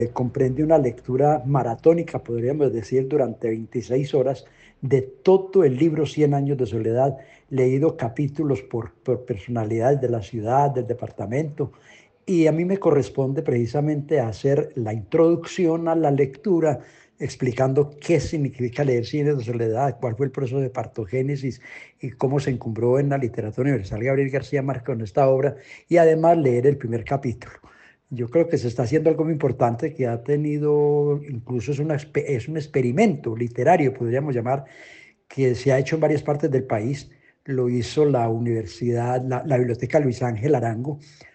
comprende una lectura maratónica, podríamos decir, durante 26 horas de todo el libro 100 años de soledad, leído capítulos por personalidades de la ciudad, del departamento, y a mí me corresponde precisamente hacer la introducción a la lectura, explicando qué significa leer Cien años de soledad, cuál fue el proceso de partogénesis y cómo se encumbró en la literatura universal Gabriel García Márquez con esta obra, y además leer el primer capítulo. Yo creo que se está haciendo algo muy importante que ha tenido, incluso es un experimento literario, podríamos llamar, que se ha hecho en varias partes del país. Lo hizo la universidad, la Biblioteca Luis Ángel Arango,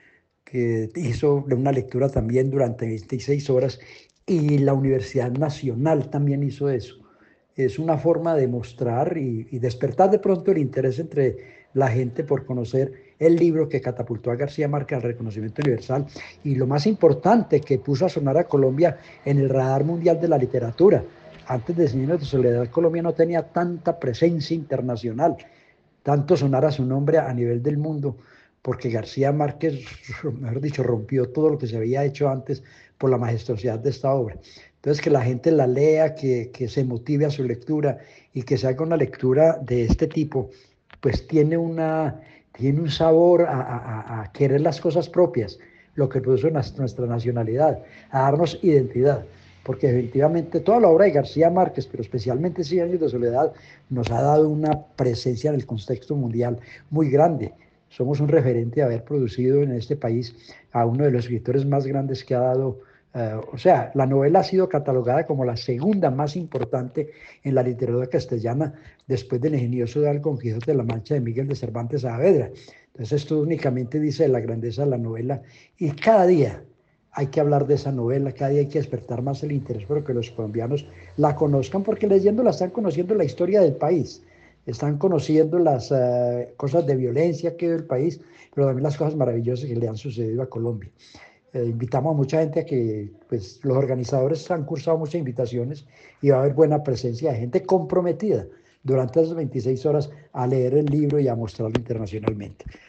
que hizo una lectura también durante 26 horas, y la Universidad Nacional también hizo eso. Es una forma de mostrar y despertar de pronto el interés entre la gente por conocer el libro que catapultó a García Márquez al reconocimiento universal, y lo más importante, que puso a sonar a Colombia en el radar mundial de la literatura. Antes de Cien años de soledad, Colombia no tenía tanta presencia internacional, tanto sonar a su nombre a nivel del mundo, porque García Márquez, mejor dicho, rompió todo lo que se había hecho antes por la majestuosidad de esta obra. Entonces, que la gente la lea, que se motive a su lectura y que se haga una lectura de este tipo, pues tiene un sabor a querer las cosas propias, lo que produce nuestra nacionalidad, a darnos identidad, porque efectivamente toda la obra de García Márquez, pero especialmente Cien años de soledad, nos ha dado una presencia en el contexto mundial muy grande. Somos un referente de haber producido en este país a uno de los escritores más grandes que ha dado. O sea, la novela ha sido catalogada como la segunda más importante en la literatura castellana, después del ingenioso Don Quijote de la Mancha de Miguel de Cervantes Saavedra. Entonces, esto únicamente dice de la grandeza de la novela, y cada día hay que hablar de esa novela, cada día hay que despertar más el interés por que los colombianos la conozcan, porque leyéndola están conociendo la historia del país, están conociendo las cosas de violencia que vive el país, pero también las cosas maravillosas que le han sucedido a Colombia. Invitamos a mucha gente a que, pues los organizadores han cursado muchas invitaciones, y va a haber buena presencia de gente comprometida durante esas 26 horas a leer el libro y a mostrarlo internacionalmente.